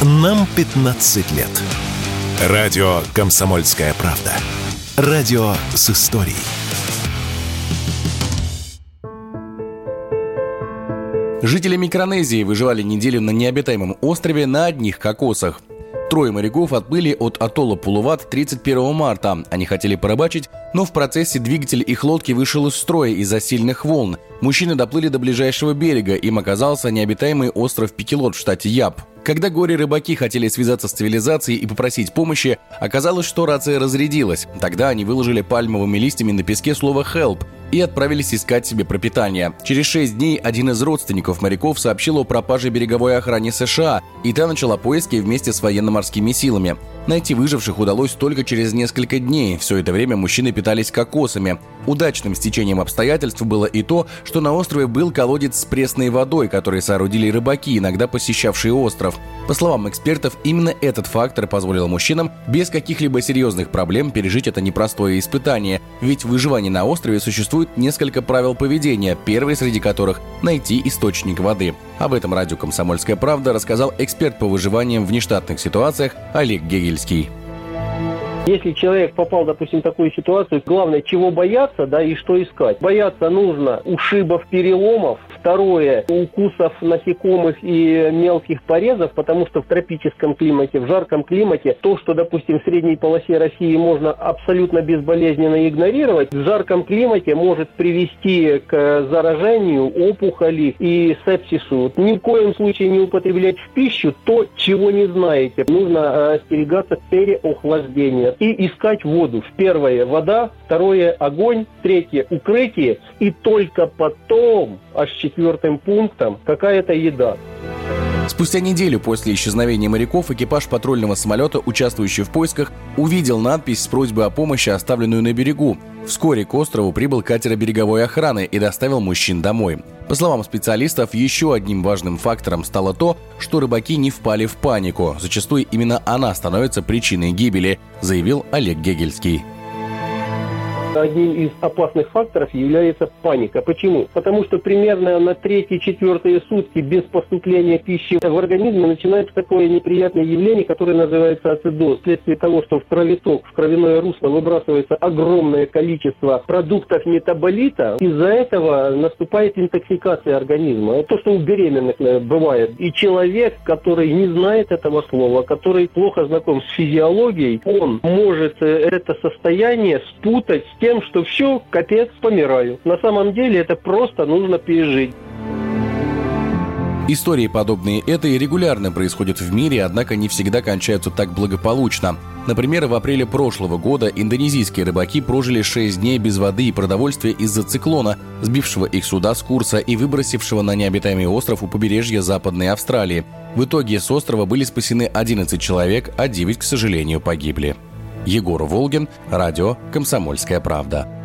Нам 15 лет. Радио «Комсомольская правда». Радио с историей. Жители Микронезии выживали неделю на необитаемом острове на одних кокосах. 3 моряков отплыли от атолла Пулуват 31 марта. Они хотели порыбачить, но в процессе двигатель их лодки вышел из строя из-за сильных волн. Мужчины доплыли до ближайшего берега. Им оказался необитаемый остров Пикелот в штате Яб. Когда горе-рыбаки хотели связаться с цивилизацией и попросить помощи, оказалось, что рация разрядилась. Тогда они выложили пальмовыми листьями на песке слово «help» и отправились искать себе пропитание. Через 6 дней один из родственников моряков сообщил о пропаже береговой охране США, и та начала поиски вместе с военно-морскими силами. Найти выживших удалось только через несколько дней. Все это время мужчины питались кокосами. Удачным стечением обстоятельств было и то, что на острове был колодец с пресной водой, который соорудили рыбаки, иногда посещавшие остров. По словам экспертов, именно этот фактор позволил мужчинам без каких-либо серьезных проблем пережить это непростое испытание. Ведь в выживании на острове существует несколько правил поведения, первый среди которых – найти источник воды. Об этом радио «Комсомольская правда» рассказал эксперт по выживанию в внештатных ситуациях Олег Гегельский. Если человек попал, допустим, в такую ситуацию, главное, чего бояться, да, и что искать. Бояться нужно ушибов, переломов. Второе, укусов насекомых и мелких порезов, потому что в тропическом климате, в жарком климате, то, что, допустим, в средней полосе России можно абсолютно безболезненно игнорировать, в жарком климате может привести к заражению, опухоли и сепсису. Ни в коем случае не употреблять в пищу то, чего не знаете. Нужно остерегаться переохлаждения и искать воду. Первое – вода, второе – огонь, третье – укрытие, и только потом, аж 4-м пунктом, какая-то еда. Спустя неделю после исчезновения моряков экипаж патрульного самолета, участвующий в поисках, увидел надпись с просьбой о помощи, оставленную на берегу. Вскоре к острову прибыл катер береговой охраны и доставил мужчин домой. По словам специалистов, еще одним важным фактором стало то, что рыбаки не впали в панику. Зачастую именно она становится причиной гибели, заявил Олег Гегельский. Одним из опасных факторов является паника. Почему? Потому что примерно на 3-4 сутки без поступления пищи в организме начинается такое неприятное явление, которое называется ацидоз. Вследствие того, что в кровоток, в кровяное русло выбрасывается огромное количество продуктов метаболита, из-за этого наступает интоксикация организма. Это то, что у беременных бывает. И человек, который не знает этого слова, который плохо знаком с физиологией, он может это состояние спутать с тем, что все, капец, помираю. На самом деле это просто нужно пережить. Истории, подобные этой, регулярно происходят в мире, однако не всегда кончаются так благополучно. Например, в апреле прошлого года индонезийские рыбаки прожили 6 дней без воды и продовольствия из-за циклона, сбившего их суда с курса и выбросившего на необитаемый остров у побережья Западной Австралии. В итоге с острова были спасены 11 человек, а 9, к сожалению, погибли. Егор Волгин, радио «Комсомольская правда».